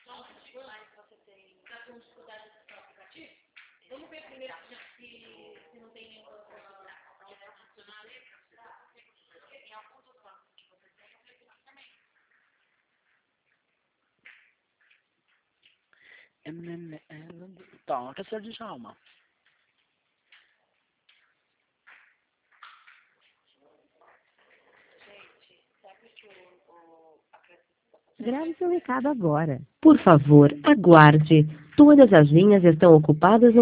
Toca, Sérgio Djalma. Grave seu recado agora. Por favor, aguarde. Todas as linhas estão ocupadas no